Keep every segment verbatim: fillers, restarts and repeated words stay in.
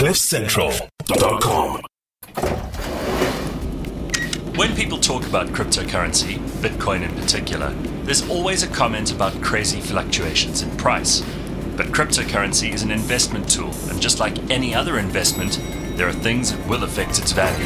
cliff central dot com. When people talk about cryptocurrency, Bitcoin in particular, there's always a comment about crazy fluctuations in price. But cryptocurrency is an investment tool, and just like any other investment, there are things that will affect its value.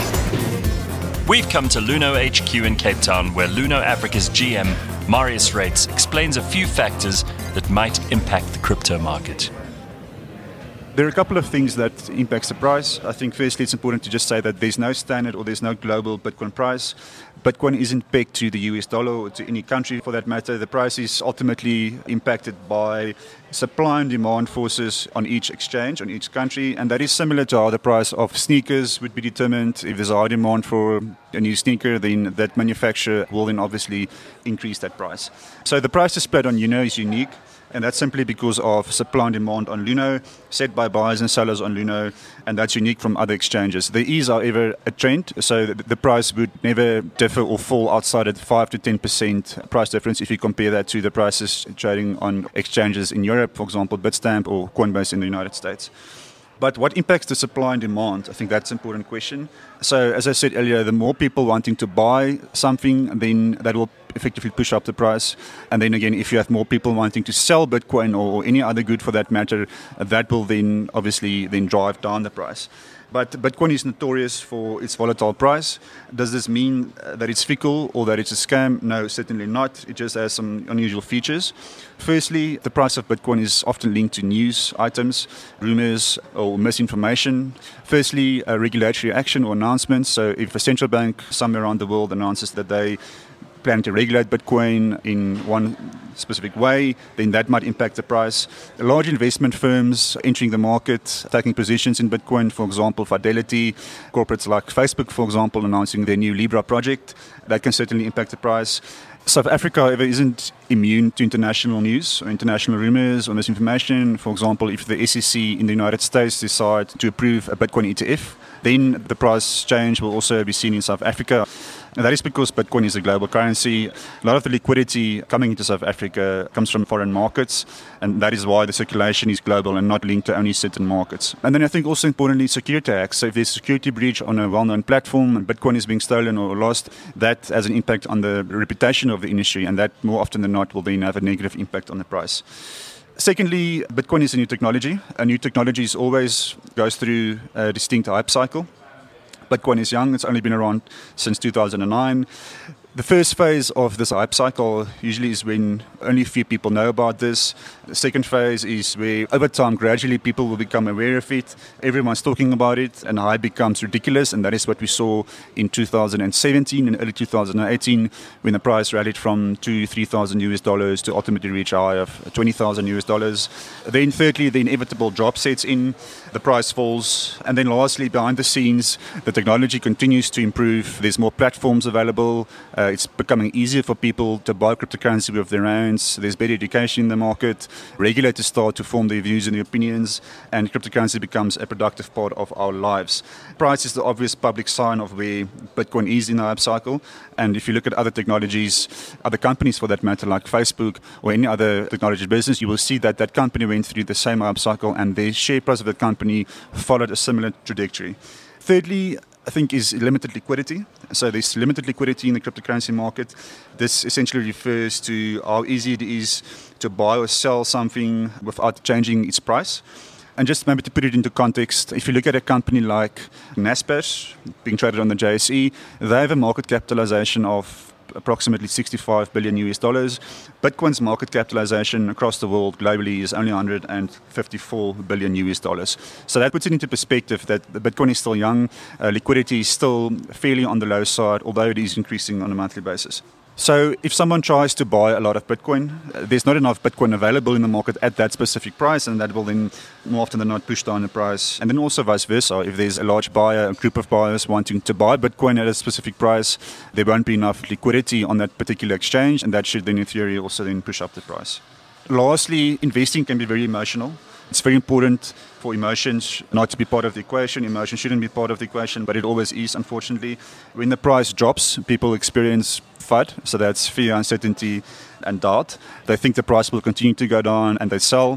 We've come to Luno H Q in Cape Town, where Luno Africa's G M, Marius Rates, explains a few factors that might impact the crypto market. There are a couple of things that impacts the price. I think firstly it's important to just say that there's no standard or there's no global Bitcoin price. Bitcoin isn't pegged to the U S dollar or to any country for that matter. The price is ultimately impacted by supply and demand forces on each exchange, on each country, and that is similar to how the price of sneakers would be determined. If there's a high demand for a new sneaker, then that manufacturer will then obviously increase that price. So the price displayed on Luno is unique. And that's simply because of supply and demand on Luno, set by buyers and sellers on Luno, and that's unique from other exchanges. There is, however, a trend, so the price would never differ or fall outside of five to ten percent price difference if you compare that to the prices trading on exchanges in Europe, for example, Bitstamp or Coinbase in the United States. But what impacts the supply and demand? I think that's an important question. So, as I said earlier, the more people wanting to buy something, then that will effectively push up the price. And then again, if you have more people wanting to sell Bitcoin or any other good for that matter, that will then obviously then drive down the price. But Bitcoin is notorious for its volatile price. Does this mean that it's fickle or that it's a scam? No, certainly not. It just has some unusual features. Firstly, the price of Bitcoin is often linked to news items, rumors, or misinformation. Firstly, a regulatory action or announcements. So if a central bank somewhere around the world announces that they plan to regulate Bitcoin in one specific way, then that might impact the price. Large investment firms entering the market, taking positions in Bitcoin, for example, Fidelity, corporates like Facebook, for example, announcing their new Libra project, that can certainly impact the price. South Africa, however, isn't immune to international news or international rumors or misinformation. For example, if the S E C in the United States decide to approve a Bitcoin E T F, then the price change will also be seen in South Africa. And that is because Bitcoin is a global currency. A lot of the liquidity coming into South Africa comes from foreign markets, and that is why the circulation is global and not linked to only certain markets. And then I think also importantly, security hacks. So if there's a security breach on a well-known platform and Bitcoin is being stolen or lost, that has an impact on the reputation of the industry, and that more often than not will then have a negative impact on the price. Secondly, Bitcoin is a new technology. A new technology always goes through a distinct hype cycle. Bitcoin is young. It's only been around since two thousand nine. The first phase of this hype cycle usually is when only a few people know about this. The second phase is where over time, gradually people will become aware of it. Everyone's talking about it and hype becomes ridiculous. And that is what we saw in two thousand seventeen and early two thousand eighteen when the price rallied from two, three thousand US dollars to ultimately reach a high of twenty thousand US dollars. Then thirdly, the inevitable drop sets in, the price falls. And then lastly, behind the scenes, the technology continues to improve. There's more platforms available. Uh, it's becoming easier for people to buy cryptocurrency with their own. There's better education in the market. Regulators start to form their views and their opinions, and cryptocurrency becomes a productive part of our lives. Price is the obvious public sign of where Bitcoin is in the hype cycle. And if you look at other technologies, other companies for that matter, like Facebook or any other technology business, you will see that that company went through the same hype cycle and the share price of that company followed a similar trajectory. Thirdly, I think is limited liquidity. So there's limited liquidity in the cryptocurrency market. This essentially refers to how easy it is to buy or sell something without changing its price. And just maybe to put it into context, if you look at a company like Naspers, being traded on the J S E, they have a market capitalization of approximately sixty-five billion US dollars. Bitcoin's market capitalization across the world globally is only one hundred fifty-four billion US dollars. So that puts it into perspective that the Bitcoin is still young, uh, liquidity is still fairly on the low side, although it is increasing on a monthly basis. So if someone tries to buy a lot of Bitcoin, there's not enough Bitcoin available in the market at that specific price, and that will then more often than not push down the price. And then also vice versa. If there's a large buyer, a group of buyers wanting to buy Bitcoin at a specific price, there won't be enough liquidity on that particular exchange, and that should then in theory also then push up the price. Lastly, investing can be very emotional. It's very important for emotions not to be part of the equation. Emotion shouldn't be part of the equation, but it always is, unfortunately. When the price drops, people experience F U D, so that's fear, uncertainty, and doubt. They think the price will continue to go down, and they sell.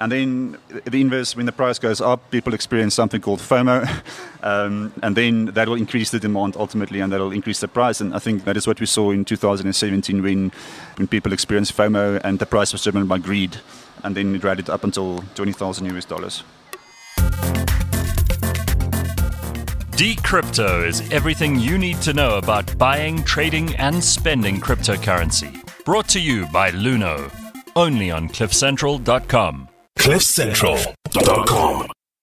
And then the inverse, when the price goes up, people experience something called FOMO, um, and then that will increase the demand ultimately, and that will increase the price. And I think that is what we saw in two thousand seventeen when, when people experienced FOMO and the price was driven by greed, and then it rallied up until twenty thousand U S dollars. Decrypto is everything you need to know about buying, trading, and spending cryptocurrency. Brought to you by Luno, only on cliff central dot com. cliff central dot com